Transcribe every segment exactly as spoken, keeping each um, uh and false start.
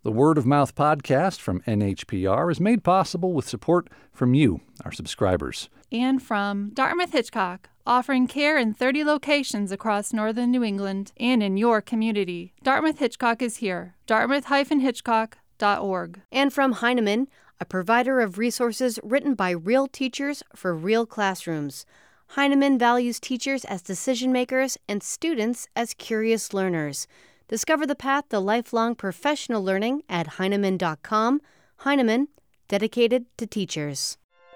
The Word of Mouth podcast from N H P R is made possible with support from you, our subscribers. And from Dartmouth Hitchcock, offering care in thirty locations across northern New England and in your community. Dartmouth Hitchcock is here. dartmouth dash hitchcock dot org. And from Heinemann, a provider of resources written by real teachers for real classrooms. Heinemann values teachers as decision makers and students as curious learners. Discover the path to lifelong professional learning at heinemann dot com. Heinemann, dedicated to teachers.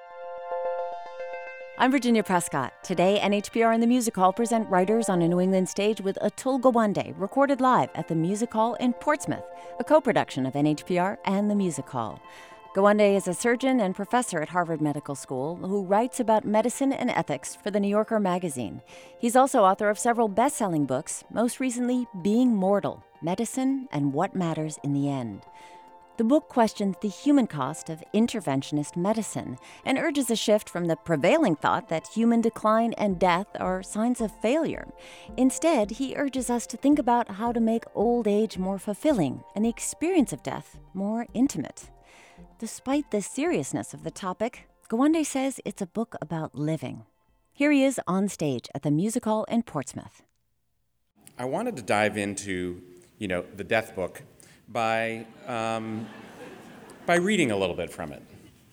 I'm Virginia Prescott. Today, N H P R and the Music Hall present Writers on a New England Stage with Atul Gawande, recorded live at the Music Hall in Portsmouth, a co-production of N H P R and the Music Hall. Gawande is a surgeon and professor at Harvard Medical School who writes about medicine and ethics for The New Yorker magazine. He's also author of several best-selling books, most recently Being Mortal, Medicine and What Matters in the End. The book questions the human cost of interventionist medicine and urges a shift from the prevailing thought that human decline and death are signs of failure. Instead, he urges us to think about how to make old age more fulfilling and the experience of death more intimate. Despite the seriousness of the topic, Gawande says it's a book about living. Here he is on stage at the Music Hall in Portsmouth. I wanted to dive into, you know, the death book by, um, by reading a little bit from it.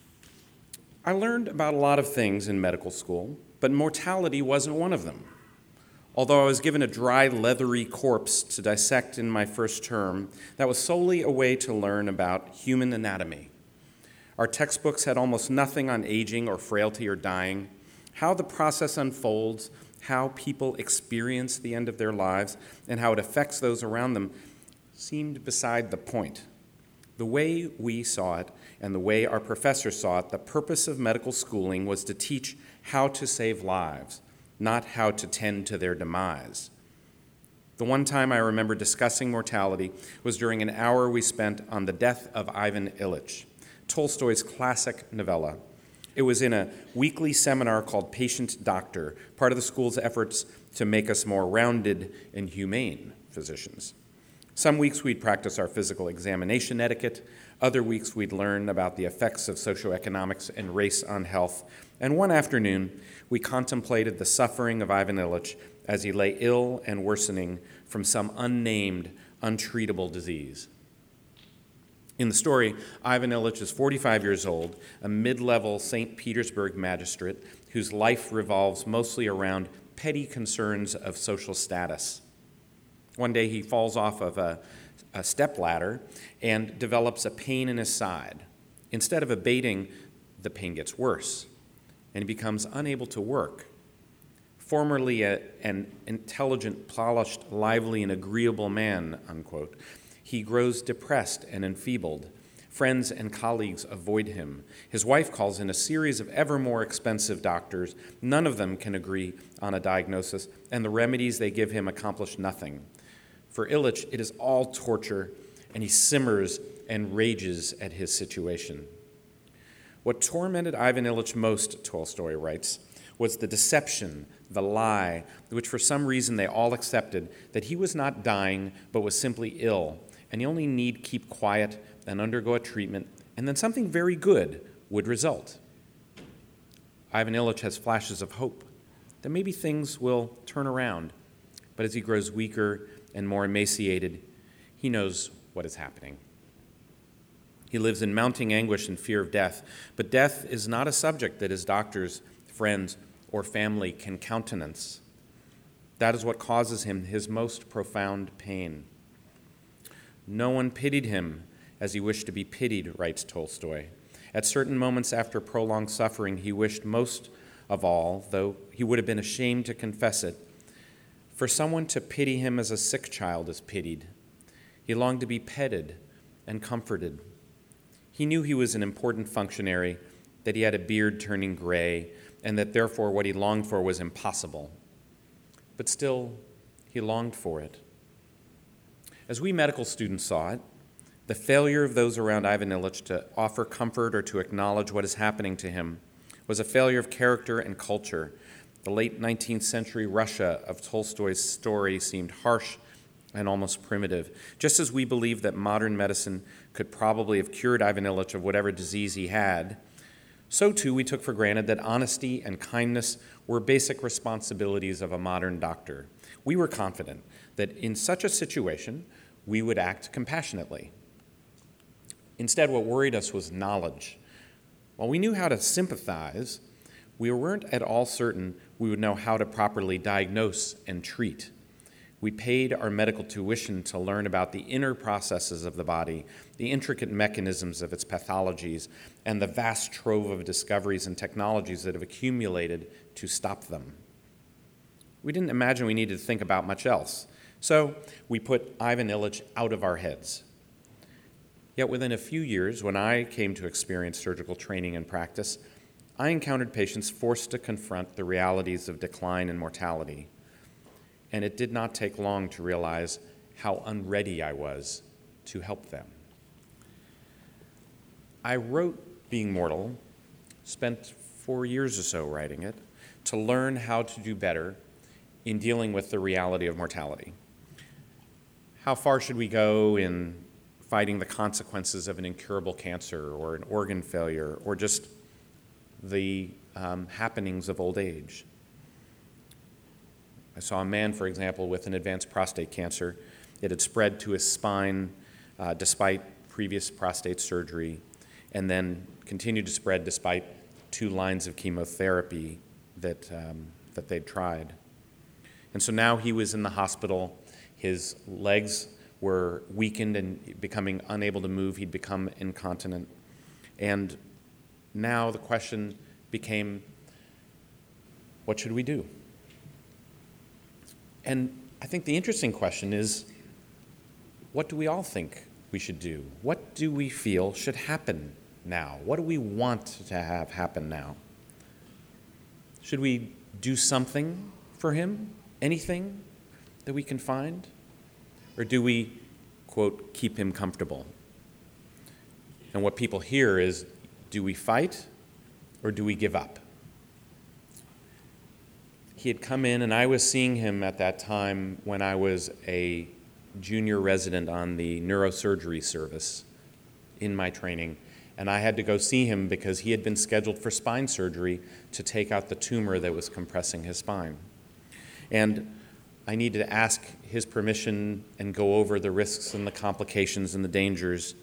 I learned about a lot of things in medical school, but mortality wasn't one of them. Although I was given a dry, leathery corpse to dissect in my first term, that was solely a way to learn about human anatomy. Our textbooks had almost nothing on aging or frailty or dying, how the process unfolds, how people experience the end of their lives, and how it affects those around them seemed beside the point. The way we saw it and the way our professors saw it, the purpose of medical schooling was to teach how to save lives, not how to tend to their demise. The one time I remember discussing mortality was during an hour we spent on the death of Ivan Ilyich, Tolstoy's classic novella. It was in a weekly seminar called Patient Doctor, part of the school's efforts to make us more rounded and humane physicians. Some weeks we'd practice our physical examination etiquette, other weeks we'd learn about the effects of socioeconomics and race on health, and one afternoon we contemplated the suffering of Ivan Ilyich as he lay ill and worsening from some unnamed, untreatable disease. In the story, Ivan Ilyich is forty-five years old, a mid-level Saint Petersburg magistrate whose life revolves mostly around petty concerns of social status. One day he falls off of a, a stepladder and develops a pain in his side. Instead of abating, the pain gets worse, and he becomes unable to work. Formerly a, an intelligent, polished, lively, and agreeable man, unquote, he grows depressed and enfeebled. Friends and colleagues avoid him. His wife calls in a series of ever more expensive doctors. None of them can agree on a diagnosis, and the remedies they give him accomplish nothing. For Ilyich, it is all torture, and he simmers and rages at his situation. What tormented Ivan Ilyich most, Tolstoy writes, was the deception, the lie, which for some reason they all accepted, that he was not dying but was simply ill, and he only need keep quiet and undergo a treatment, and then something very good would result. Ivan Ilyich has flashes of hope that maybe things will turn around, but as he grows weaker and more emaciated, he knows what is happening. He lives in mounting anguish and fear of death, but death is not a subject that his doctors, friends, or family can countenance. That is what causes him his most profound pain. No one pitied him as he wished to be pitied, writes Tolstoy. At certain moments after prolonged suffering, he wished most of all, though he would have been ashamed to confess it, for someone to pity him as a sick child is pitied. He longed to be petted and comforted. He knew he was an important functionary, that he had a beard turning gray, and that therefore what he longed for was impossible. But still, he longed for it. As we medical students saw it, the failure of those around Ivan Ilyich to offer comfort or to acknowledge what is happening to him was a failure of character and culture. The late nineteenth century Russia of Tolstoy's story seemed harsh and almost primitive. Just as we believe that modern medicine could probably have cured Ivan Ilyich of whatever disease he had, so too we took for granted that honesty and kindness were basic responsibilities of a modern doctor. We were confident that in such a situation, we would act compassionately. Instead, what worried us was knowledge. While we knew how to sympathize, we weren't at all certain we would know how to properly diagnose and treat. We paid our medical tuition to learn about the inner processes of the body, the intricate mechanisms of its pathologies, and the vast trove of discoveries and technologies that have accumulated to stop them. We didn't imagine we needed to think about much else, so we put Ivan Ilyich out of our heads. Yet within a few years, when I came to experience surgical training and practice, I encountered patients forced to confront the realities of decline and mortality. And it did not take long to realize how unready I was to help them. I wrote Being Mortal, spent four years or so writing it, to learn how to do better in dealing with the reality of mortality. How far should we go in fighting the consequences of an incurable cancer or an organ failure or just the um, happenings of old age? I saw a man, for example, with an advanced prostate cancer. It had spread to his spine uh, despite previous prostate surgery, and then continued to spread despite two lines of chemotherapy that, um, that they'd tried. And so now he was in the hospital. His legs were weakened and becoming unable to move. He'd become incontinent. And now the question became, what should we do? And I think the interesting question is, what do we all think we should do? What do we feel should happen now? What do we want to have happen now? Should we do something for him? Anything that we can find? Or do we, quote, keep him comfortable? And what people hear is, do we fight or do we give up? He had come in, and I was seeing him at that time when I was a junior resident on the neurosurgery service in my training, and I had to go see him because he had been scheduled for spine surgery to take out the tumor that was compressing his spine. And I needed to ask his permission and go over the risks and the complications and the dangers.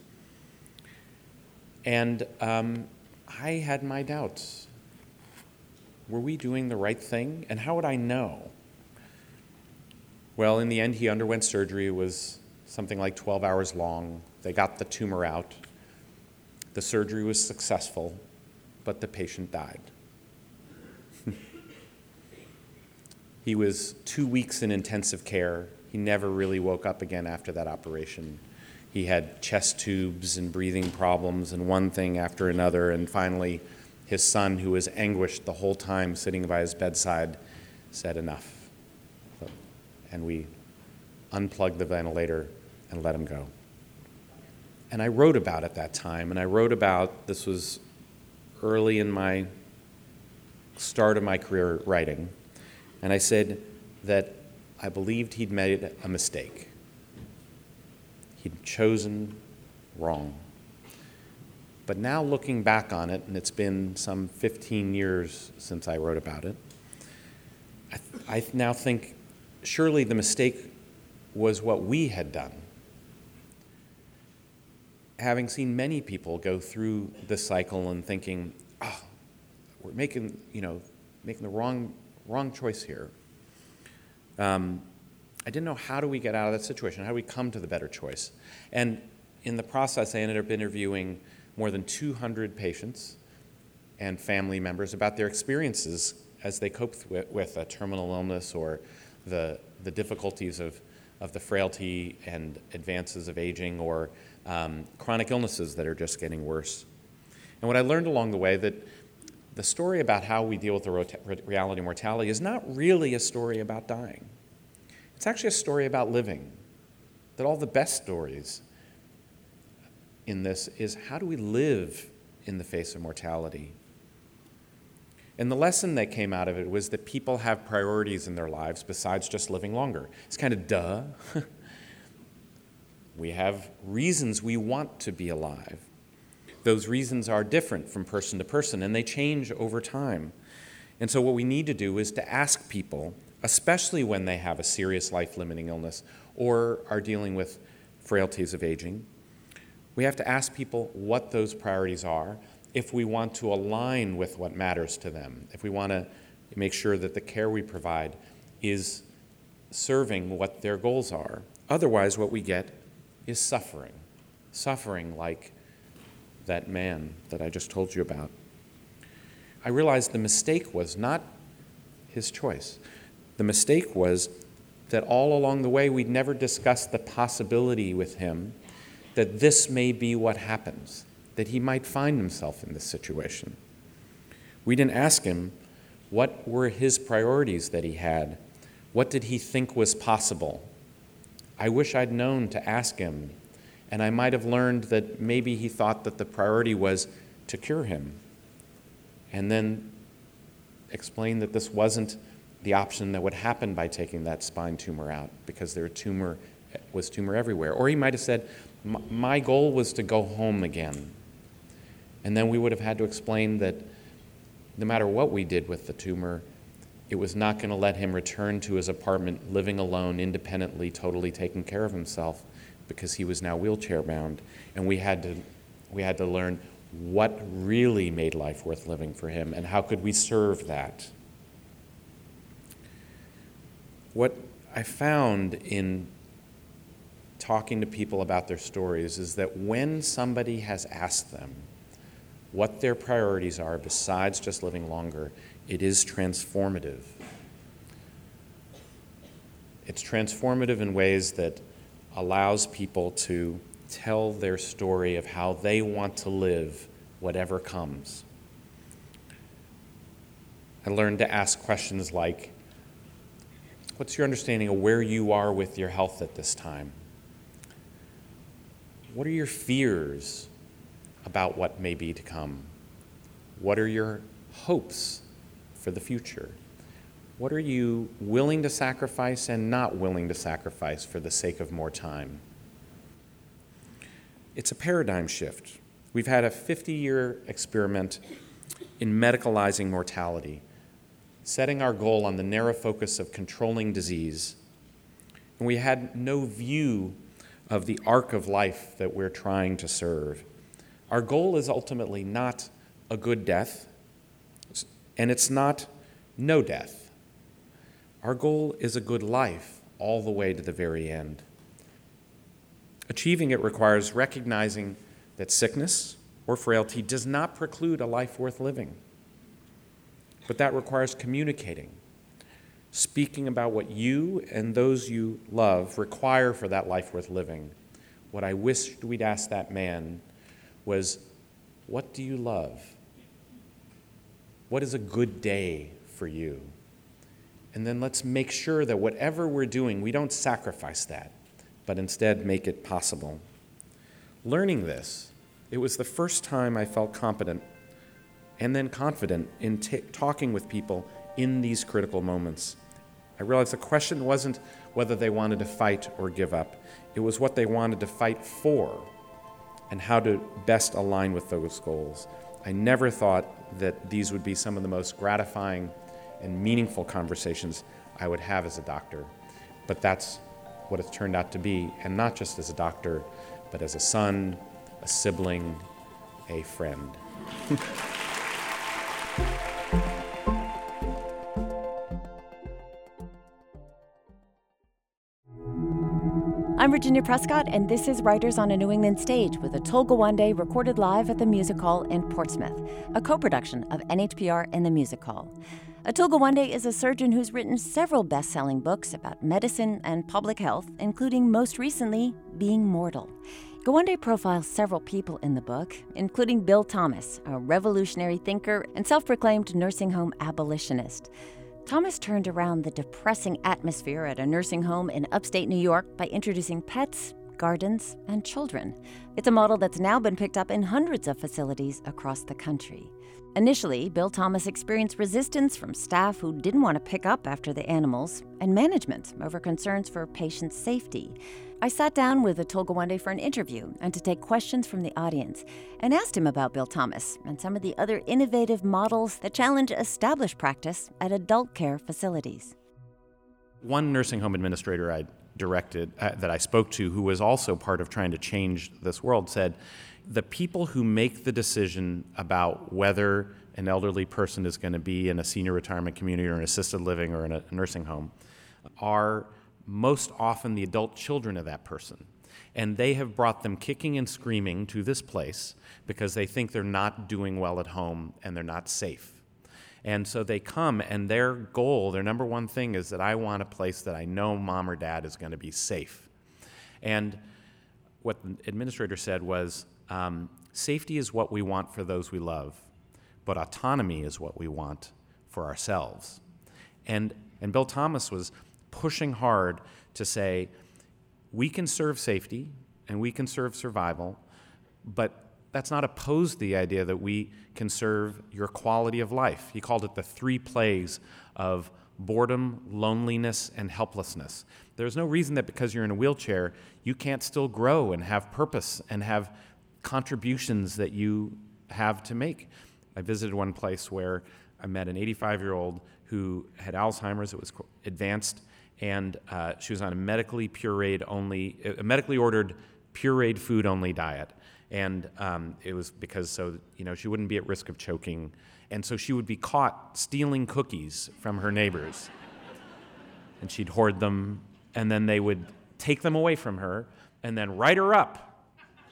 And um, I had my doubts. Were we doing the right thing? And how would I know? Well, in the end, he underwent surgery. It was something like twelve hours long. They got the tumor out. The surgery was successful, but the patient died. He was two weeks in intensive care. He never really woke up again after that operation. He had chest tubes and breathing problems and one thing after another, and finally, his son, who was anguished the whole time sitting by his bedside, said enough. And we unplugged the ventilator and let him go. And I wrote about it that time, and I wrote about, this was early in my start of my career writing, and I said that I believed he'd made a mistake. He'd chosen wrong. But now looking back on it, and it's been some fifteen years since I wrote about it, I, th- I now think surely the mistake was what we had done. Having seen many people go through this cycle and thinking, oh, we're making, you know, making the wrong, wrong choice here. Um, I didn't know, how do we get out of that situation? How do we come to the better choice? And in the process, I ended up interviewing more than two hundred patients and family members about their experiences as they coped with, with a terminal illness or the, the difficulties of, of the frailty and advances of aging, or um, chronic illnesses that are just getting worse. And what I learned along the way, that the story about how we deal with the rota- reality of mortality is not really a story about dying. It's actually a story about living. That all the best stories in this is, how do we live in the face of mortality? And the lesson that came out of it was that people have priorities in their lives besides just living longer. It's kind of duh. We have reasons we want to be alive. Those reasons are different from person to person, and they change over time. And so what we need to do is to ask people, especially when they have a serious life-limiting illness or are dealing with frailties of aging, we have to ask people what those priorities are if we want to align with what matters to them, if we want to make sure that the care we provide is serving what their goals are. Otherwise, what we get is suffering, suffering like that man that I just told you about. I realized the mistake was not his choice. The mistake was that all along the way we'd never discussed the possibility with him that this may be what happens, that he might find himself in this situation. We didn't ask him what were his priorities that he had. What did he think was possible? I wish I'd known to ask him, and I might have learned that maybe he thought that the priority was to cure him, and then explain that this wasn't the option that would happen by taking that spine tumor out, because there tumor was tumor everywhere. Or he might have said, my goal was to go home again. And then we would have had to explain that no matter what we did with the tumor, it was not going to let him return to his apartment living alone, independently, totally taking care of himself, because he was now wheelchair bound. And we had to, we had to learn what really made life worth living for him and how could we serve that. What I found in talking to people about their stories is that when somebody has asked them what their priorities are besides just living longer, it is transformative. It's transformative in ways that allows people to tell their story of how they want to live whatever comes. I learned to ask questions like, what's your understanding of where you are with your health at this time? What are your fears about what may be to come? What are your hopes for the future? What are you willing to sacrifice and not willing to sacrifice for the sake of more time? It's a paradigm shift. We've had a fifty-year experiment in medicalizing mortality, setting our goal on the narrow focus of controlling disease. And we had no view of the arc of life that we're trying to serve. Our goal is ultimately not a good death, and it's not no death. Our goal is a good life all the way to the very end. Achieving it requires recognizing that sickness or frailty does not preclude a life worth living. But that requires communicating, speaking about what you and those you love require for that life worth living. What I wished we'd ask that man was, what do you love? What is a good day for you? And then let's make sure that whatever we're doing, we don't sacrifice that, but instead make it possible. Learning this, it was the first time I felt competent and then confident in t- talking with people in these critical moments. I realized the question wasn't whether they wanted to fight or give up. It was what they wanted to fight for and how to best align with those goals. I never thought that these would be some of the most gratifying and meaningful conversations I would have as a doctor. But that's what it's turned out to be, and not just as a doctor, but as a son, a sibling, a friend. I'm Virginia Prescott, and this is Writers on a New England Stage with Atul Gawande, recorded live at the Music Hall in Portsmouth, a co-production of N H P R and the Music Hall. Atul Gawande is a surgeon who's written several best-selling books about medicine and public health, including most recently, Being Mortal. Gawande profiles several people in the book, including Bill Thomas, a revolutionary thinker and self-proclaimed nursing home abolitionist. Thomas turned around the depressing atmosphere at a nursing home in upstate New York by introducing pets, gardens, and children. It's a model that's now been picked up in hundreds of facilities across the country. Initially, Bill Thomas experienced resistance from staff who didn't want to pick up after the animals, and management over concerns for patient safety. I sat down with Atul Gawande for an interview and to take questions from the audience and asked him about Bill Thomas and some of the other innovative models that challenge established practice at adult care facilities. One nursing home administrator I directed, uh, that I spoke to, who was also part of trying to change this world, said, the people who make the decision about whether an elderly person is going to be in a senior retirement community or an assisted living or in a nursing home are most often the adult children of that person. And they have brought them kicking and screaming to this place because they think they're not doing well at home and they're not safe. And so they come, and their goal, their number one thing is that I want a place that I know mom or dad is going to be safe. And what the administrator said was, um, safety is what we want for those we love, but autonomy is what we want for ourselves. And, and Bill Thomas was pushing hard to say, we can serve safety and we can serve survival, but that's not opposed to the idea that we can serve your quality of life. He called it the three plagues of boredom, loneliness, and helplessness. There's no reason that because you're in a wheelchair, you can't still grow and have purpose and have contributions that you have to make. I visited one place where I met an eighty-five-year-old who had Alzheimer's. It was advanced, and uh, she was on a medically pureed only, a medically ordered pureed food only diet. And um, it was because so, you know, she wouldn't be at risk of choking. And so she would be caught stealing cookies from her neighbors. And she'd hoard them, and then they would take them away from her and then write her up.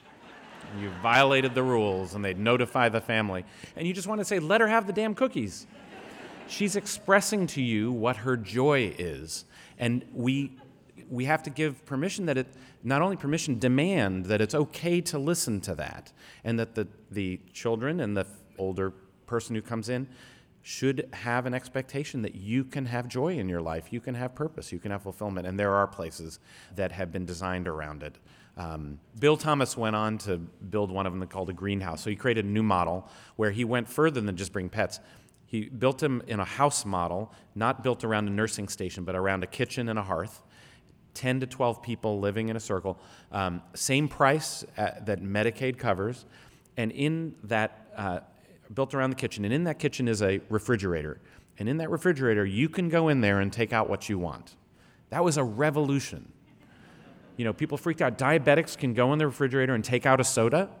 And you violated the rules, and they'd notify the family. And you just want to say, let her have the damn cookies. She's expressing to you what her joy is. And we we have to give permission that it, not only permission, demand that it's okay to listen to that, and that the, the children and the older person who comes in should have an expectation that you can have joy in your life, you can have purpose, you can have fulfillment, and there are places that have been designed around it. Um, Bill Thomas went on to build one of them called a greenhouse. So he created a new model where he went further than just bring pets. He built them in a house model, not built around a nursing station, but around a kitchen and a hearth. ten to twelve people living in a circle, um, same price uh, that Medicaid covers, and in that, uh, built around the kitchen, and in that kitchen is a refrigerator. And in that refrigerator, you can go in there and take out what you want. That was a revolution. You know, people freaked out. Diabetics can go in the refrigerator and take out a soda?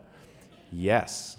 Yes.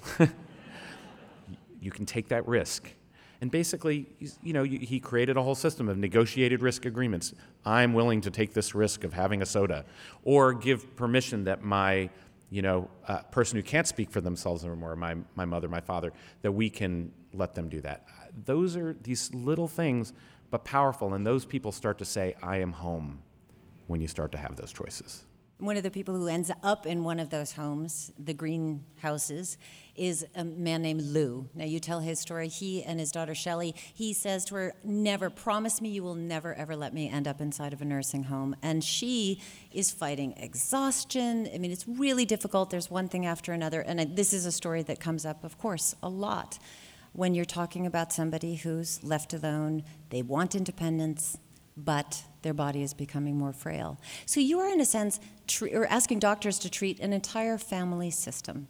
You can take that risk. And basically, you know, he created a whole system of negotiated risk agreements. I'm willing to take this risk of having a soda, or give permission that my, you know, uh, person who can't speak for themselves anymore, my, my mother, my father, that we can let them do that. Those are these little things, but powerful, and those people start to say, I am home, when you start to have those choices. One of the people who ends up in one of those homes, the greenhouses, is a man named Lou. Now, you tell his story. He and his daughter, Shelley, he says to her, never, promise me you will never, ever let me end up inside of a nursing home. And she is fighting exhaustion. I mean, it's really difficult. There's one thing after another. And this is a story that comes up, of course, a lot when you're talking about somebody who's left alone. They want independence, but their body is becoming more frail. So you are, in a sense, tre- or asking doctors to treat an entire family system.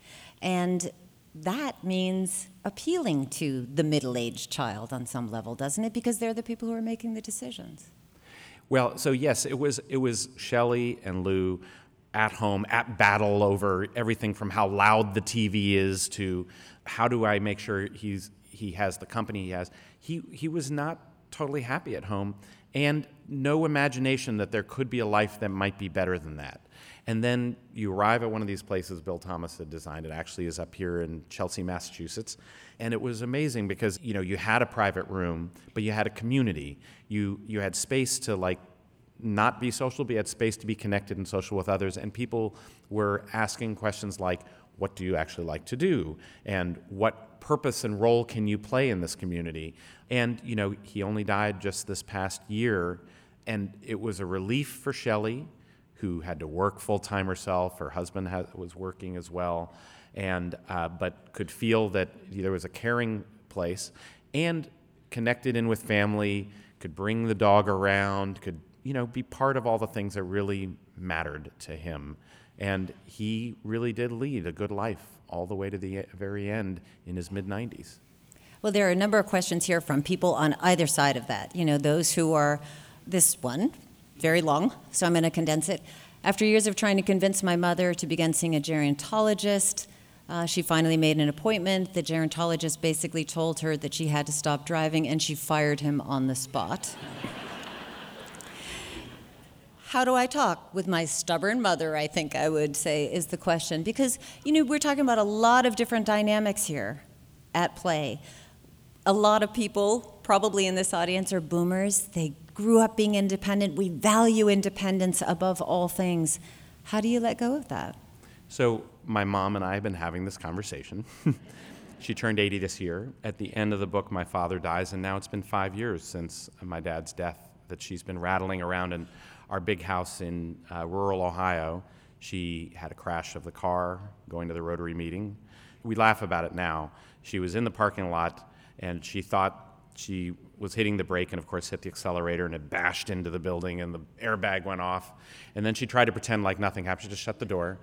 And that means appealing to the middle-aged child on some level, doesn't it? Because they're the people who are making the decisions. Well, so yes, it was it was Shelley and Lou at home, at battle over everything from how loud the T V is to how do I make sure he's he has the company he has. He he was not totally happy at home, and no imagination that there could be a life that might be better than that. And then you arrive at one of these places Bill Thomas had designed. It actually is up here in Chelsea, Massachusetts. And it was amazing because, you know, you had a private room, but you had a community. You you had space to, like, not be social, but you had space to be connected and social with others. And people were asking questions like, what do you actually like to do? And what purpose and role can you play in this community? And, you know, he only died just this past year. And it was a relief for Shelley, who had to work full-time herself. Her husband ha- was working as well, and uh, but could feel that there was a caring place, and connected in with family, could bring the dog around, could, you know, be part of all the things that really mattered to him. And he really did lead a good life all the way to the very end in his mid nineties. Well, there are a number of questions here from people on either side of that. You know, those who are, this one, very long, so I'm going to condense it. After years of trying to convince my mother to begin seeing a gerontologist, uh, she finally made an appointment. The gerontologist basically told her that she had to stop driving, and she fired him on the spot. How do I talk with my stubborn mother, I think I would say, is the question. Because, you know, we're talking about a lot of different dynamics here at play. A lot of people, probably in this audience, are boomers. They grew up being independent. We value independence above all things. How do you let go of that? So my mom and I have been having this conversation. She turned eighty this year. At the end of the book, my father dies, and now it's been five years since my dad's death that she's been rattling around in our big house in uh, rural Ohio. She had a crash of the car going to the Rotary meeting. We laugh about it now. She was in the parking lot, and she thought she was hitting the brake and, of course, hit the accelerator, and it bashed into the building, and the airbag went off. And then she tried to pretend like nothing happened. She just shut the door,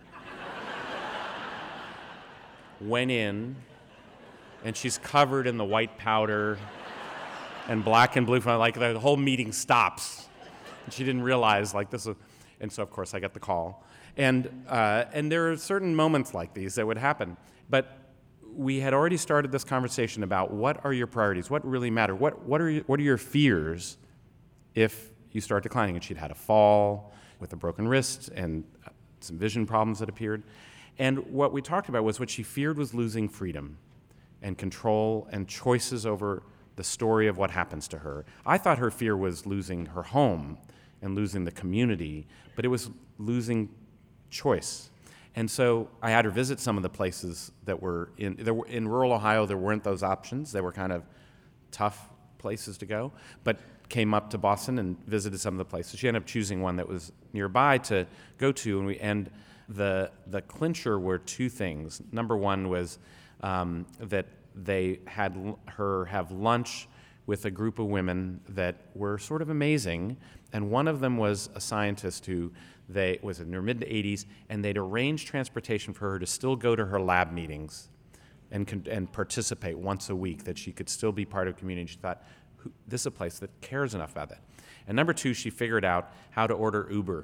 went in, and she's covered in the white powder and black and blue. Like, the whole meeting stops. And she didn't realize, like, this was, and so, of course, I get the call. And, uh, and there are certain moments like these that would happen. But we had already started this conversation about what are your priorities, what really matter, what, what, are, your, what are your fears if you start declining. And she'd had a fall with a broken wrist and some vision problems that appeared. And what we talked about was what she feared was losing freedom and control and choices over the story of what happens to her. I thought her fear was losing her home and losing the community, but it was losing choice. And so I had her visit some of the places that were in, there were, in rural Ohio, there weren't those options. They were kind of tough places to go, but came up to Boston and visited some of the places. She ended up choosing one that was nearby to go to, and we and the the clincher were two things. Number one was um, that they had l- her have lunch with a group of women that were sort of amazing, and one of them was a scientist who they was in her mid-eighties, and they'd arranged transportation for her to still go to her lab meetings and con- and participate once a week, that she could still be part of community. She thought, Who, this is a place that cares enough about that. And number two, she figured out how to order Uber.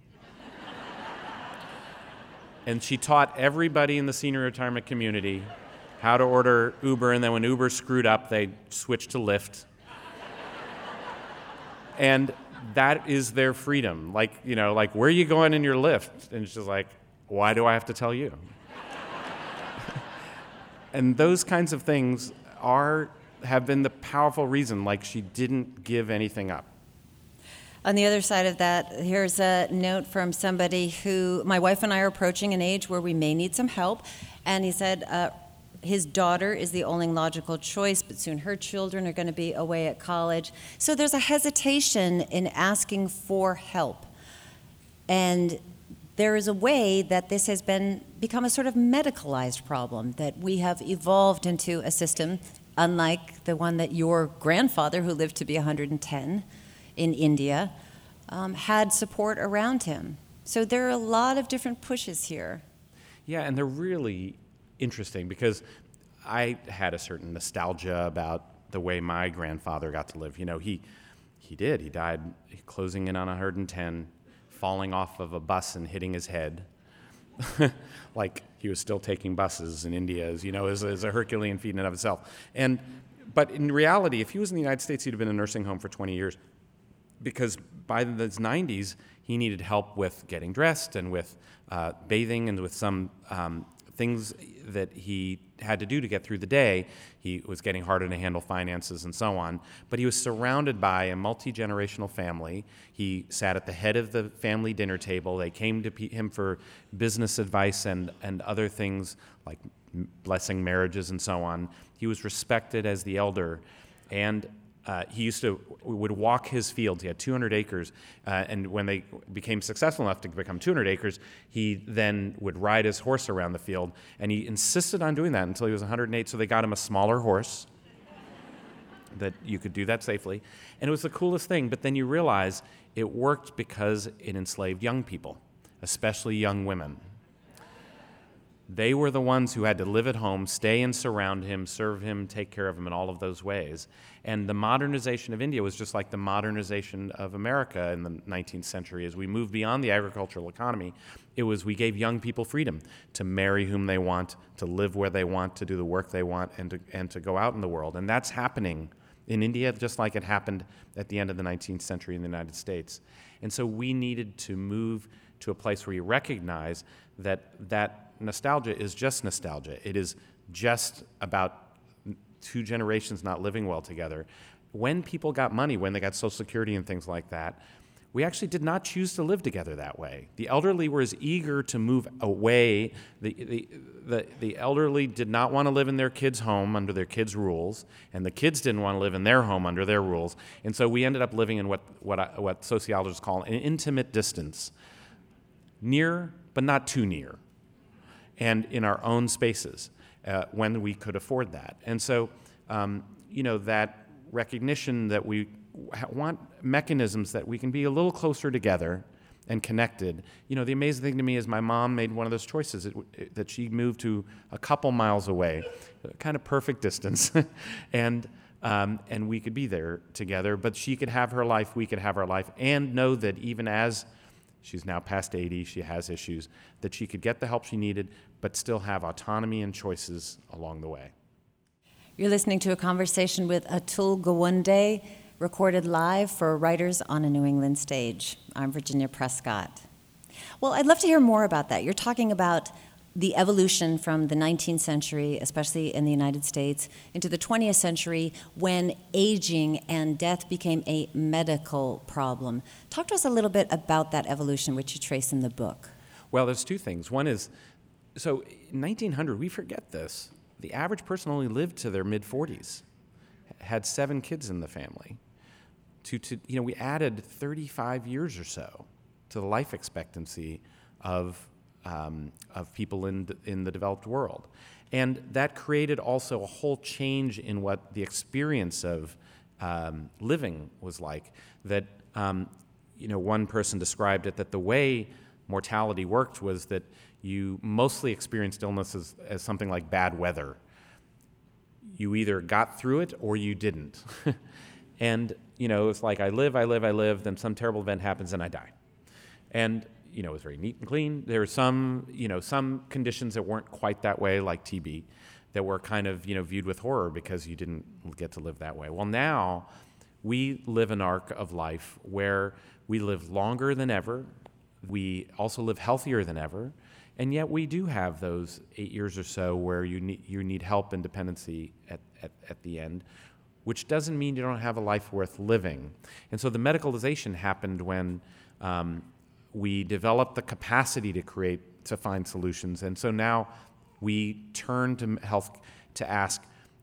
And she taught everybody in the senior retirement community how to order Uber, and then when Uber screwed up, they switched to Lyft. And that is their freedom. Like, you know, like, where are you going in your Lyft? And she's like, why do I have to tell you? And those kinds of things are have been the powerful reason, like, she didn't give anything up. On the other side of that, here's a note from somebody who, my wife and I are approaching an age where we may need some help, and he said uh, his daughter is the only logical choice, but soon her children are going to be away at college. So there's a hesitation in asking for help. And there is a way that this has been become a sort of medicalized problem, that we have evolved into a system unlike the one that your grandfather, who lived to be one hundred ten in India, um, had support around him. So there are a lot of different pushes here. Yeah, and they're really interesting because I had a certain nostalgia about the way my grandfather got to live. You know, he he did. He died closing in on one hundred ten, falling off of a bus and hitting his head. Like he was still taking buses in India, as you know, as, as a Herculean feat in and of itself. And but in reality, if he was in the United States, he'd have been in a nursing home for twenty years, because by the nineties, he needed help with getting dressed and with uh, bathing and with some um, things that he had to do to get through the day. He was getting harder to handle finances and so on, but he was surrounded by a multi-generational family. He sat at the head of the family dinner table. They came to pe- him for business advice and, and other things like blessing marriages and so on. He was respected as the elder, and Uh, he used to would walk his fields. He had two hundred acres, uh, and when they became successful enough to become two hundred acres, he then would ride his horse around the field, and he insisted on doing that until he was one hundred eight, so they got him a smaller horse that you could do that safely, and it was the coolest thing. But then you realize it worked because it enslaved young people. especially young women. They were the ones who had to live at home, stay and surround him, serve him, take care of him in all of those ways. And the modernization of India was just like the modernization of America in the nineteenth century. As we moved beyond the agricultural economy, it was we gave young people freedom to marry whom they want, to live where they want, to do the work they want, and to, and to go out in the world. And that's happening in India just like it happened at the end of the nineteenth century in the United States. And so we needed to move to a place where you recognize that that nostalgia is just nostalgia. It is just about two generations not living well together. When people got money, when they got Social Security and things like that, we actually did not choose to live together that way. The elderly were as eager to move away. The, the, the, the elderly did not want to live in their kids' home under their kids' rules, and the kids didn't want to live in their home under their rules. And so we ended up living in what, what, I, what sociologists call an intimate distance, near but not too near, and in our own spaces uh, when we could afford that. And so, um, you know, that recognition that we want mechanisms that we can be a little closer together and connected. You know, the amazing thing to me is my mom made one of those choices, it, it, that she moved to a couple miles away, kind of perfect distance, and um, and we could be there together, but she could have her life, we could have our life, and know that even as she's now past eighty, she has issues, that she could get the help she needed, but still have autonomy and choices along the way. You're listening to a conversation with Atul Gawande, recorded live for Writers on a New England Stage. I'm Virginia Prescott. Well, I'd love to hear more about that. You're talking about the evolution from the nineteenth century, especially in the United States, into the twentieth century when aging and death became a medical problem. Talk to us a little bit about that evolution, which you trace in the book. Well, there's two things. One is, so in nineteen hundred, we forget this. The average person only lived to their mid forties, had seven kids in the family. To, to you know, we added thirty-five years or so to the life expectancy of Um, of people in the, in the developed world. And that created also a whole change in what the experience of um, living was like. That, um, you know, one person described it that the way mortality worked was that you mostly experienced illness as, as something like bad weather. You either got through it or you didn't. And, you know, it's like I live, I live, I live, then some terrible event happens and I die. And you know, it was very neat and clean. There were some, you know, some conditions that weren't quite that way, like T B, that were kind of, you know, viewed with horror because you didn't get to live that way. Well, now we live an arc of life where we live longer than ever. We also live healthier than ever. And yet we do have those eight years or so where you need, you need help and dependency at, at, at the end, which doesn't mean you don't have a life worth living. And so the medicalization happened when um, we developed the capacity to create, to find solutions. And so now we turn to health to ask,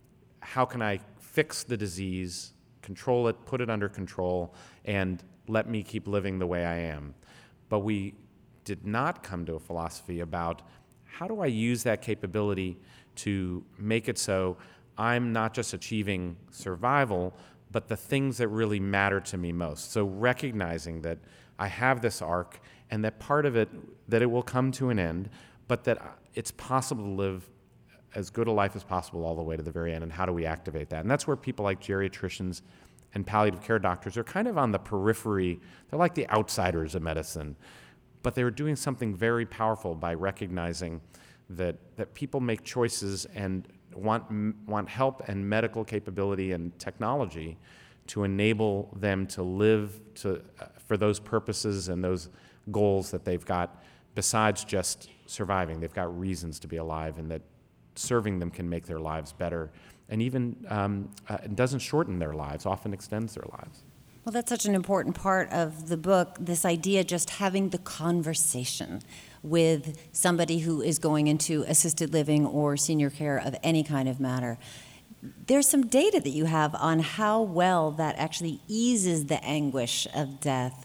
how can I fix the disease, control it, put it under control, and let me keep living the way I am? But we did not come to a philosophy about how do I use that capability to make it so I'm not just achieving survival, but the things that really matter to me most. So recognizing that I have this arc, and that part of it, that it will come to an end, but that it's possible to live as good a life as possible all the way to the very end, and how do we activate that? And that's where people like geriatricians and palliative care doctors are kind of on the periphery. They're like the outsiders of medicine, but they were doing something very powerful by recognizing that, that people make choices and want, want help and medical capability and technology to enable them to live to, uh, for those purposes and those goals that they've got besides just surviving. They've got reasons to be alive, and that serving them can make their lives better, and even um, uh, it doesn't shorten their lives, often extends their lives. Well, that's such an important part of the book, this idea just having the conversation with somebody who is going into assisted living or senior care of any kind of matter. There's some data that you have on how well that actually eases the anguish of death.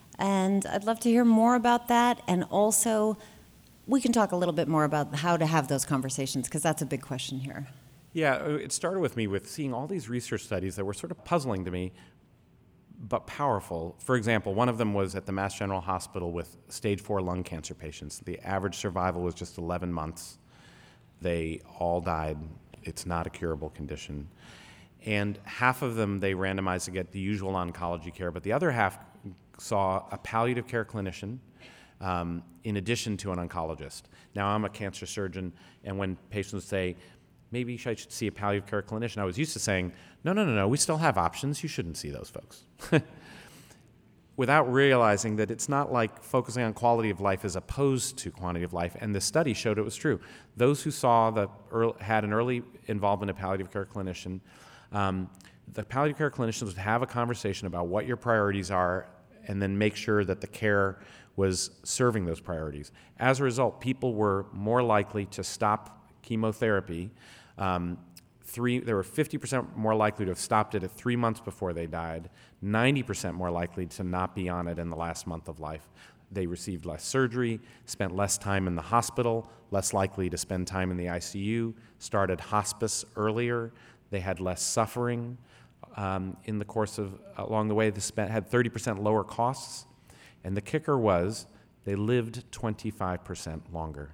And I'd love to hear more about that. And also, we can talk a little bit more about how to have those conversations, because that's a big question here. Yeah, it started with me with seeing all these research studies that were sort of puzzling to me, but powerful. For example, one of them was at the Mass General Hospital with stage four lung cancer patients. The average survival was just eleven months. They all died. It's not a curable condition. And half of them, they randomized to get the usual oncology care, but the other half saw a palliative care clinician um, in addition to an oncologist. Now, I'm a cancer surgeon, and when patients say, maybe I should see a palliative care clinician, I was used to saying, no, no, no, no, we still have options. You shouldn't see those folks. Without realizing that it's not like focusing on quality of life as opposed to quantity of life, and the study showed it was true. Those who saw the early, had an early involvement in a palliative care clinician, um, the palliative care clinicians would have a conversation about what your priorities are and then make sure that the care was serving those priorities. As a result, people were more likely to stop chemotherapy. Um, three, they were fifty percent more likely to have stopped it at three months before they died, ninety percent more likely to not be on it in the last month of life. They received less surgery, spent less time in the hospital, less likely to spend time in the I C U, started hospice earlier, they had less suffering um, in the course of, along the way, they spent, had thirty percent lower costs, and the kicker was they lived twenty-five percent longer,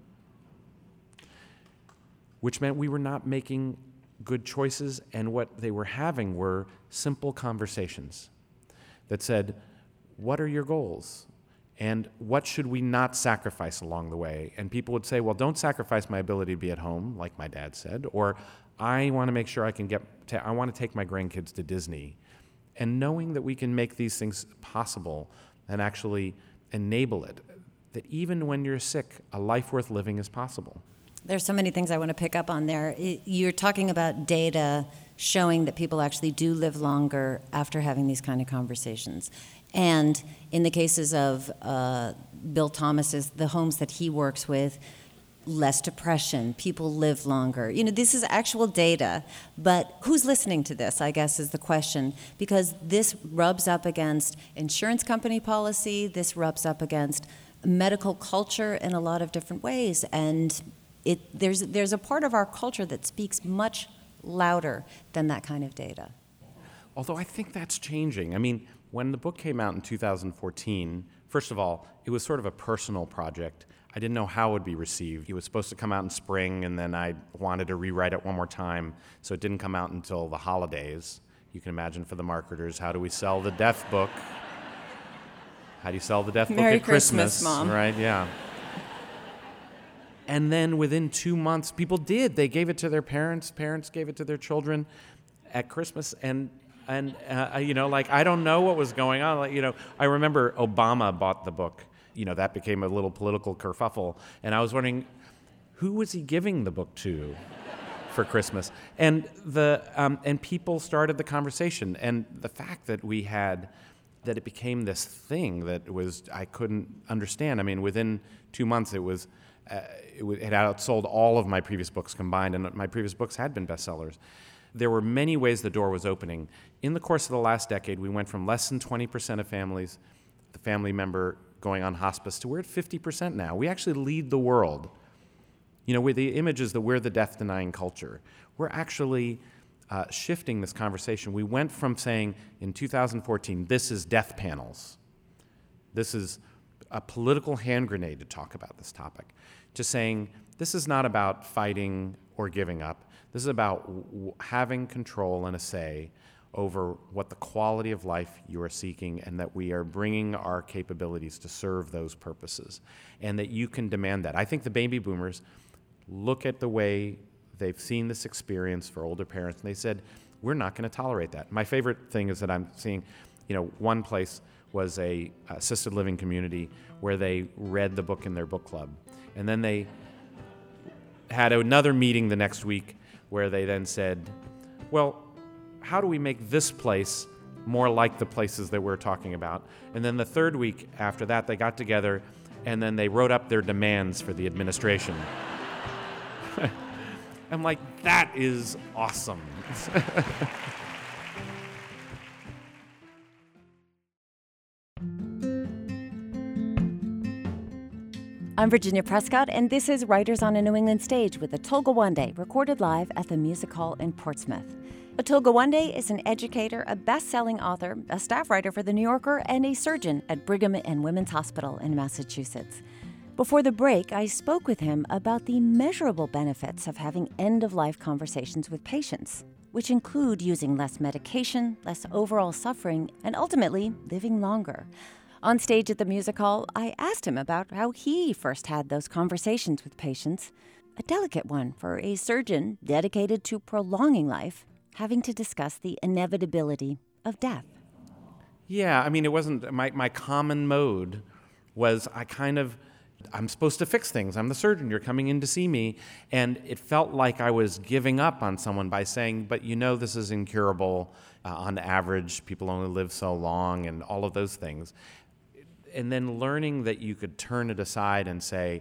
which meant we were not making good choices, and what they were having were simple conversations that said, what are your goals? And what should we not sacrifice along the way? And people would say, well, don't sacrifice my ability to be at home, like my dad said, or I want to make sure I can get, to, I want to take my grandkids to Disney. And knowing that we can make these things possible and actually enable it, that even when you're sick, a life worth living is possible. There's so many things I want to pick up on there. You're talking about data showing that people actually do live longer after having these kind of conversations. And in the cases of uh, Bill Thomas's, the homes that he works with, less depression, people live longer. You know, this is actual data, but who's listening to this, I guess, is the question, because this rubs up against insurance company policy, this rubs up against medical culture in a lot of different ways, and it, there's, there's a part of our culture that speaks much louder than that kind of data. Although I think that's changing. I mean, when the book came out in two thousand fourteen, first of all, it was sort of a personal project. I didn't know how it would be received. It was supposed to come out in spring, and then I wanted to rewrite it one more time, so it didn't come out until the holidays. You can imagine for the marketers, how do we sell the death book? How do you sell the death book Merry at Christmas? Christmas, Mom. Right, yeah. And then within two months, people did. They gave it to their parents. Parents gave it to their children at Christmas, and and uh, you know, like, I don't know what was going on. Like, you know, I remember Obama bought the book. You know, that became a little political kerfuffle, and I was wondering, who was he giving the book to for Christmas? And the um, and people started the conversation, and the fact that we had that it became this thing that was I couldn't understand. I mean, within two months, it was uh, it, w- it had outsold all of my previous books combined, and my previous books had been bestsellers. There were many ways the door was opening. In the course of the last decade, we went from less than twenty percent of families, the family member going on hospice, to we're at fifty percent now. We actually lead the world. You know, with the image is that we're the death-denying culture. We're actually uh, shifting this conversation. We went from saying in two thousand fourteen, this is death panels. This is a political hand grenade to talk about this topic, to saying this is not about fighting or giving up. This is about w- having control and a say over what the quality of life you are seeking, and that we are bringing our capabilities to serve those purposes, and that you can demand that. I think the baby boomers look at the way they've seen this experience for older parents, and they said, we're not going to tolerate that. My favorite thing is that I'm seeing, you know, one place was a assisted living community where they read the book in their book club, and then they had another meeting the next week where they then said, well, how do we make this place more like the places that we're talking about? And then the third week after that, they got together and then they wrote up their demands for the administration. I'm like, that is awesome. I'm Virginia Prescott, and this is Writers on a New England Stage with Atul Gawande, recorded live at the Music Hall in Portsmouth. Atul Gawande is an educator, a best-selling author, a staff writer for The New Yorker, and a surgeon at Brigham and Women's Hospital in Massachusetts. Before the break, I spoke with him about the measurable benefits of having end-of-life conversations with patients, which include using less medication, less overall suffering, and ultimately living longer. On stage at the Music Hall, I asked him about how he first had those conversations with patients, a delicate one for a surgeon dedicated to prolonging life, having to discuss the inevitability of death. Yeah, I mean, it wasn't, my, my common mode was I kind of, I'm supposed to fix things. I'm the surgeon. You're coming in to see me. And it felt like I was giving up on someone by saying, but you know this is incurable. Uh, on average, people only live so long and all of those things. And then learning that you could turn it aside and say,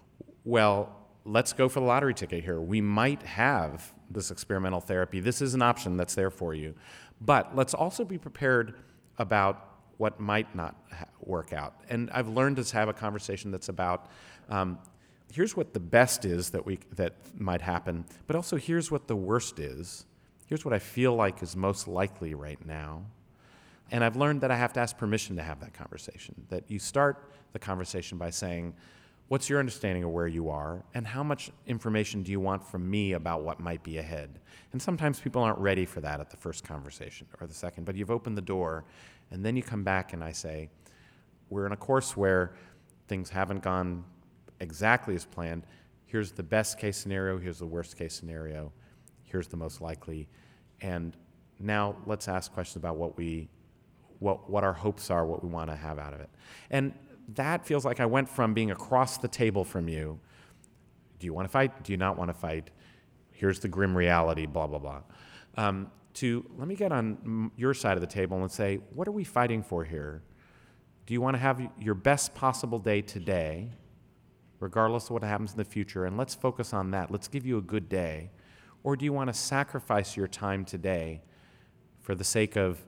well, let's go for the lottery ticket here. We might have this experimental therapy. This is an option that's there for you. But let's also be prepared about what might not ha- work out. And I've learned to have a conversation that's about, um, here's what the best is that we that might happen, but also here's what the worst is. Here's what I feel like is most likely right now. And I've learned that I have to ask permission to have that conversation, that you start the conversation by saying, what's your understanding of where you are, and how much information do you want from me about what might be ahead? And sometimes people aren't ready for that at the first conversation or the second, but you've opened the door, and then you come back and I say, we're in a course where things haven't gone exactly as planned. Here's the best case scenario, here's the worst case scenario, here's the most likely, and now let's ask questions about what we, what, what our hopes are, what we want to have out of it. And that feels like I went from being across the table from you, do you want to fight, do you not want to fight, here's the grim reality, blah, blah, blah, um, to let me get on your side of the table and say, what are we fighting for here? Do you want to have your best possible day today, regardless of what happens in the future, and let's focus on that. Let's give you a good day. Or do you want to sacrifice your time today for the sake of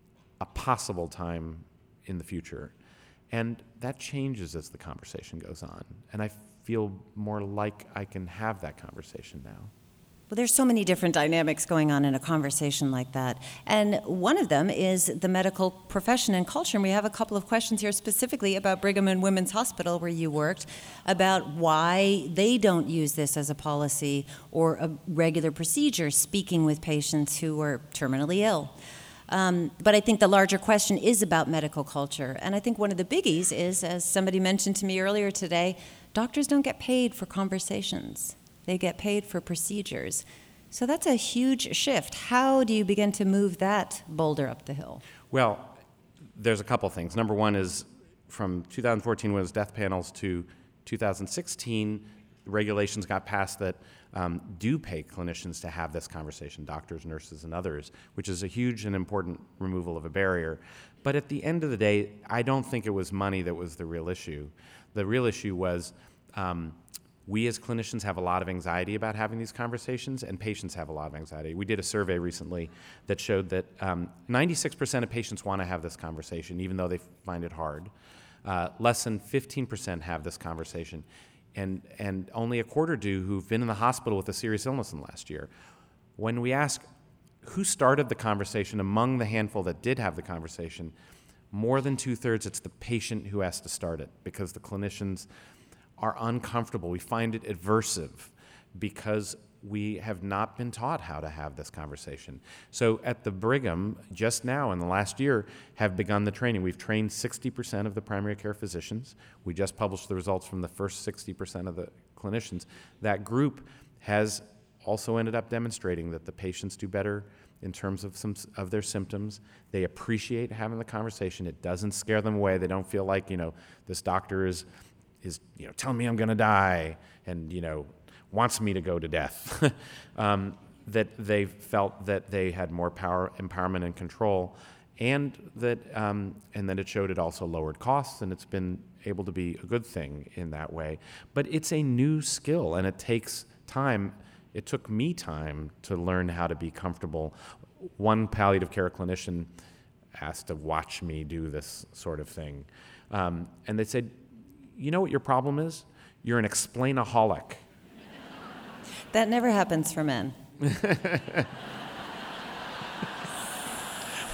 a possible time in the future? And that changes as the conversation goes on. And I feel more like I can have that conversation now. Well, there's so many different dynamics going on in a conversation like that. And one of them is the medical profession and culture. And we have a couple of questions here specifically about Brigham and Women's Hospital, where you worked, about why they don't use this as a policy or a regular procedure, speaking with patients who are terminally ill. Um, but I think the larger question is about medical culture. And I think one of the biggies is, as somebody mentioned to me earlier today, doctors don't get paid for conversations. They get paid for procedures. So that's a huge shift. How do you begin to move that boulder up the hill? Well, there's a couple things. Number one is from two thousand fourteen, when it was death panels, to two thousand sixteen, regulations got passed that um, do pay clinicians to have this conversation, doctors, nurses, and others, which is a huge and important removal of a barrier. But at the end of the day, I don't think it was money that was the real issue. The real issue was um, we as clinicians have a lot of anxiety about having these conversations, and patients have a lot of anxiety. We did a survey recently that showed that um, ninety-six percent of patients want to have this conversation, even though they find it hard. Uh, less than fifteen percent have this conversation, and, and only a quarter do who've been in the hospital with a serious illness in the last year. When we ask who started the conversation, among the handful that did have the conversation, more than two-thirds, it's the patient who has to start it, because the clinicians are uncomfortable. We find it aversive because we have not been taught how to have this conversation. So at the Brigham, just now in the last year, have begun the training. We've trained sixty percent of the primary care physicians. We just published the results from the first sixty percent of the clinicians. That group has also ended up demonstrating that the patients do better in terms of some of their symptoms. They appreciate having the conversation. It doesn't scare them away. They don't feel like, you know, this doctor is is, you know, telling me I'm going to die and, you know, wants me to go to death. um, that they felt that they had more power, empowerment, and control, and that um, and that it showed it also lowered costs, and it's been able to be a good thing in that way. But it's a new skill, and it takes time. It took me time to learn how to be comfortable. One palliative care clinician asked to watch me do this sort of thing, um, and they said, you know what your problem is? You're an explainaholic. That never happens for men.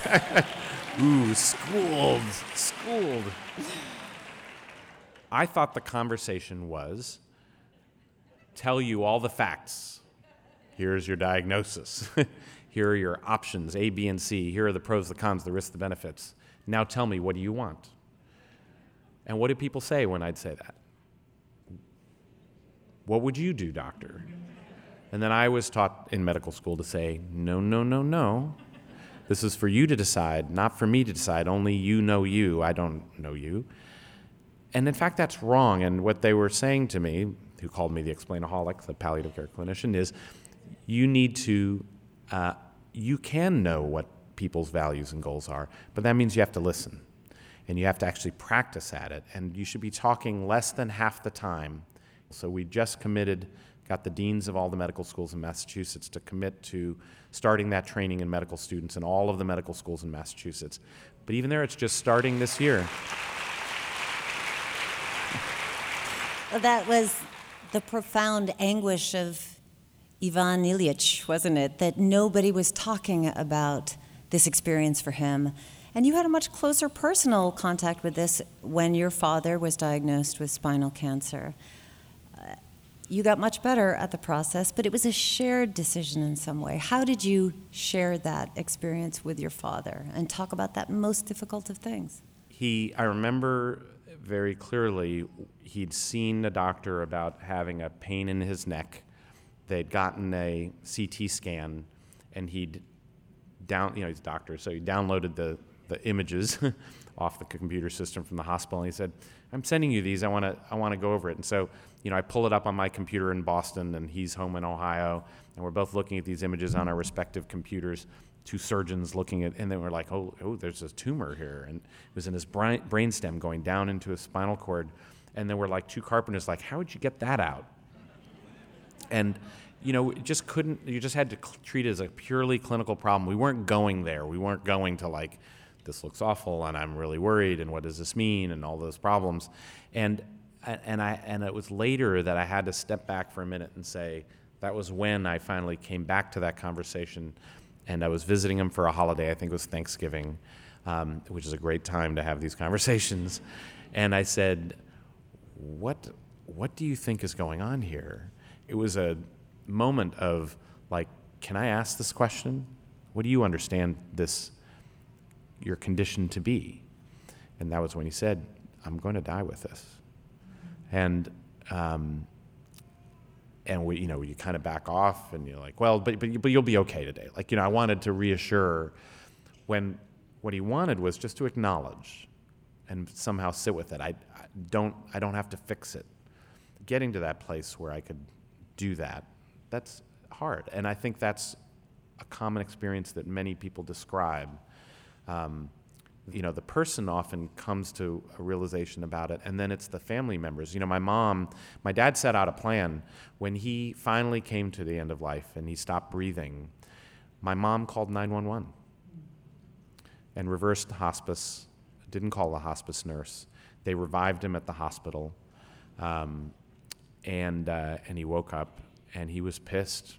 Ooh, schooled, schooled. I thought the conversation was, tell you all the facts. Here's your diagnosis. Here are your options, A, B, and C. Here are the pros, the cons, the risks, the benefits. Now tell me, what do you want? And what did people say when I'd say that? What would you do, doctor? And then I was taught in medical school to say, no, no, no, no. This is for you to decide, not for me to decide. Only you know you. I don't know you. And in fact, that's wrong. And what they were saying to me, who called me the explainaholic, the palliative care clinician, is you need to, uh, you can know what people's values and goals are, but that means you have to listen. And you have to actually practice at it. And you should be talking less than half the time. So we just committed, got the deans of all the medical schools in Massachusetts to commit to starting that training in medical students in all of the medical schools in Massachusetts. But even there, it's just starting this year. That was the profound anguish of Ivan Ilyich, wasn't it? That nobody was talking about this experience for him. And you had a much closer personal contact with this when your father was diagnosed with spinal cancer. Uh, you got much better at the process, but it was a shared decision in some way. How did you share that experience with your father and talk about that most difficult of things? He, I remember very clearly, he'd seen a doctor about having a pain in his neck. They'd gotten a C T scan, and he'd down, you know, he's a doctor, so he downloaded the, the images off the computer system from the hospital, and he said, I'm sending you these, I want to I want to go over it. And so, you know, I pull it up on my computer in Boston, and he's home in Ohio, and we're both looking at these images on our respective computers, two surgeons looking at, and then we're like, oh, oh, there's a tumor here, and it was in his brain brainstem going down into his spinal cord, and then we're like two carpenters like, how would you get that out? And you know, it just couldn't, you just had to cl- treat it as a purely clinical problem. We weren't going there. We weren't going to like, this looks awful and I'm really worried and what does this mean and all those problems. And and I and it was later that I had to step back for a minute and say, that was when I finally came back to that conversation, and I was visiting him for a holiday, I think it was Thanksgiving, um, which is a great time to have these conversations. And I said, what what do you think is going on here? It was a moment of like, can I ask this question? What do you understand this, your condition to be? And that was when he said, I'm going to die with this. And um, and we, you know, you kind of back off, and you're like, well, but but but you'll be okay today. Like, you know, I wanted to reassure, when what he wanted was just to acknowledge and somehow sit with it. I, I don't I don't have to fix it. Getting to that place where I could do that, that's hard. And I think that's a common experience that many people describe. Um, you know, the person often comes to a realization about it, and then it's the family members. You know, my mom, my dad set out a plan. When he finally came to the end of life and he stopped breathing, my mom called nine one one and reversed hospice, didn't call the hospice nurse. They revived him at the hospital, um, and uh, and he woke up, and he was pissed.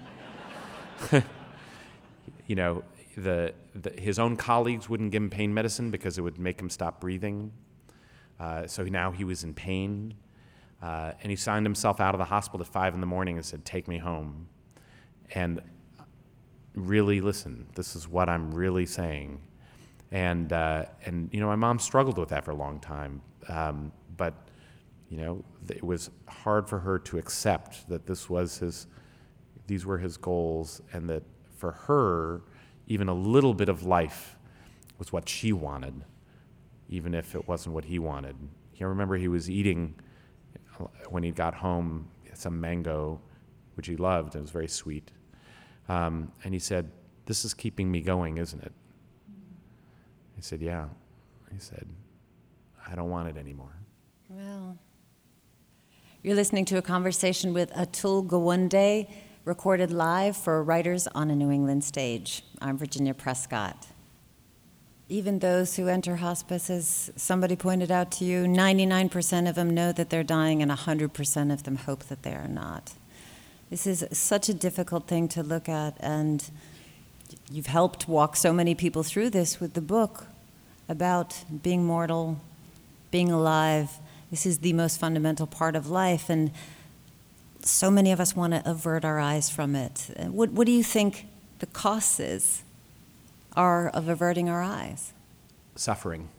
You know, the, the his own colleagues wouldn't give him pain medicine because it would make him stop breathing. Uh, so now he was in pain, uh, and he signed himself out of the hospital at five in the morning and said, "Take me home." And really, listen, this is what I'm really saying. And uh, and you know, my mom struggled with that for a long time, um, but you know, it was hard for her to accept that this was his, these were his goals, and that for her, even a little bit of life was what she wanted, even if it wasn't what he wanted. I remember he was eating, when he got home, some mango, which he loved, and it was very sweet. Um, and he said, "This is keeping me going, isn't it?" I said, "Yeah." He said, "I don't want it anymore." Well, you're listening to a conversation with Atul Gawande, recorded live for Writers on a New England Stage. I'm Virginia Prescott. Even those who enter hospice, as somebody pointed out to you, ninety-nine percent of them know that they're dying, and one hundred percent of them hope that they are not. This is such a difficult thing to look at, and you've helped walk so many people through this with the book about being mortal, being alive. This is the most fundamental part of life, and so many of us want to avert our eyes from it. What, what do you think the costs is, are of averting our eyes? Suffering.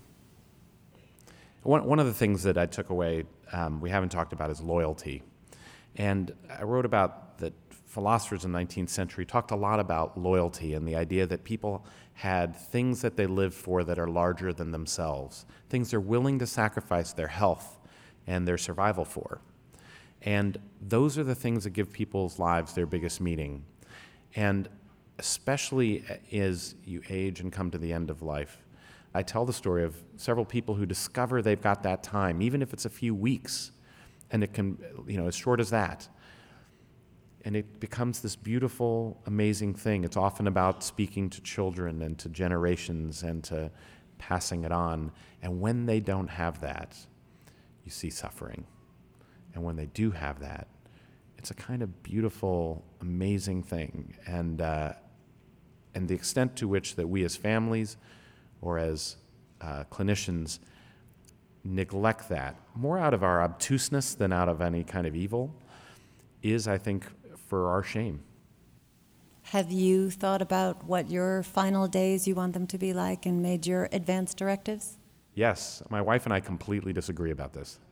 One, one of the things that I took away, um, we haven't talked about, is loyalty. And I wrote about that philosophers in the nineteenth century talked a lot about loyalty and the idea that people had things that they live for that are larger than themselves, things they're willing to sacrifice their health and their survival for. And those are the things that give people's lives their biggest meaning. And especially as you age and come to the end of life, I tell the story of several people who discover they've got that time, even if it's a few weeks, and it can, you know, as short as that. And it becomes this beautiful, amazing thing. It's often about speaking to children and to generations and to passing it on. And when they don't have that, you see suffering. And when they do have that, it's a kind of beautiful, amazing thing. And uh, and the extent to which that we as families or as uh, clinicians neglect that, more out of our obtuseness than out of any kind of evil, is, I think, for our shame. Have you thought about what your final days you want them to be like and made your advance directives? Yes, my wife and I completely disagree about this.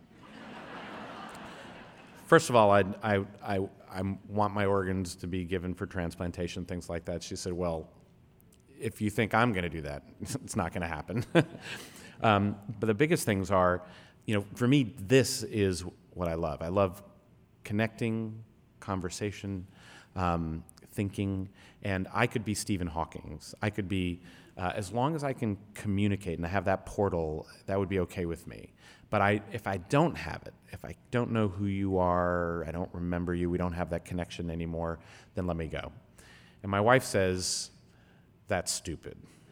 First of all, I, I, I, I want my organs to be given for transplantation, things like that. She said, well, if you think I'm going to do that, it's not going to happen. um, but the biggest things are, you know, for me, this is what I love. I love connecting, conversation, um, thinking, and I could be Stephen Hawking. I could be, uh, as long as I can communicate and I have that portal, that would be okay with me. But I, if I don't have it, if I don't know who you are, I don't remember you, we don't have that connection anymore, then let me go. And my wife says, that's stupid.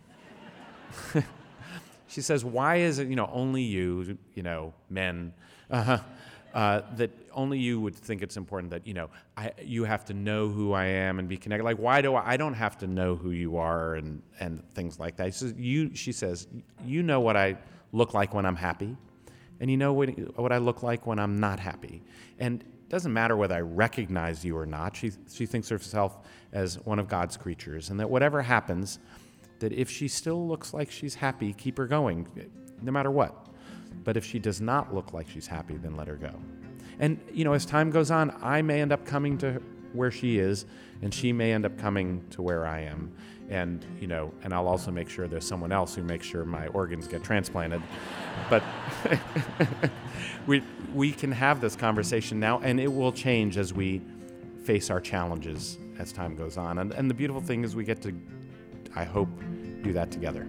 She says, why is it, you know, only you, you know, men, uh-huh, uh, that only you would think it's important that, you know, I, you have to know who I am and be connected. Like, why do I, I don't have to know who you are and, and things like that. She says, you, she says, you know what I look like when I'm happy, and you know what, what I look like when I'm not happy. And it doesn't matter whether I recognize you or not. She, she thinks of herself as one of God's creatures, and that whatever happens, that if she still looks like she's happy, keep her going, no matter what. But if she does not look like she's happy, then let her go. And, you know, as time goes on, I may end up coming to where she is, and she may end up coming to where I am. And, you know, and I'll also make sure there's someone else who makes sure my organs get transplanted. But we we can have this conversation now, and it will change as we face our challenges as time goes on. And, and the beautiful thing is we get to, I hope, do that together.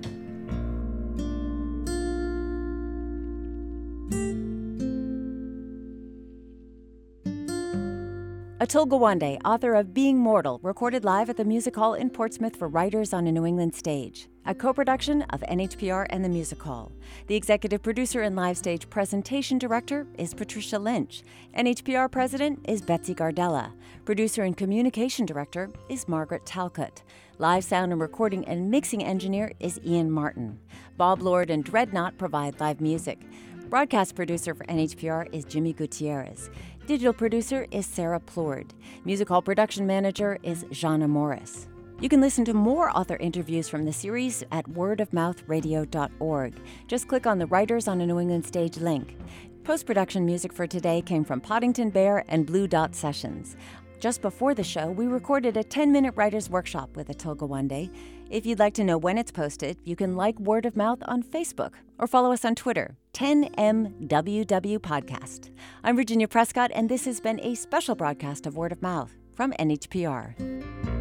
Atul Gawande, author of Being Mortal, recorded live at the Music Hall in Portsmouth for Writers on a New England Stage, a co-production of N H P R and the Music Hall. The executive producer and live stage presentation director is Patricia Lynch. N H P R president is Betsy Gardella. Producer and communication director is Margaret Talcott. Live sound and recording and mixing engineer is Ian Martin. Bob Lord and Dreadnought provide live music. Broadcast producer for N H P R is Jimmy Gutierrez. Digital producer is Sarah Plourde. Music Hall production manager is Jana Morris. You can listen to more author interviews from the series at word of mouth radio dot org. Just click on the Writers on a New England Stage link. Post-production music for today came from Poddington Bear and Blue Dot Sessions. Just before the show, we recorded a ten-minute writer's workshop with Atul Gawande. If you'd like to know when it's posted, you can like Word of Mouth on Facebook or follow us on Twitter, ten M W W Podcast. I'm Virginia Prescott, and this has been a special broadcast of Word of Mouth from N H P R.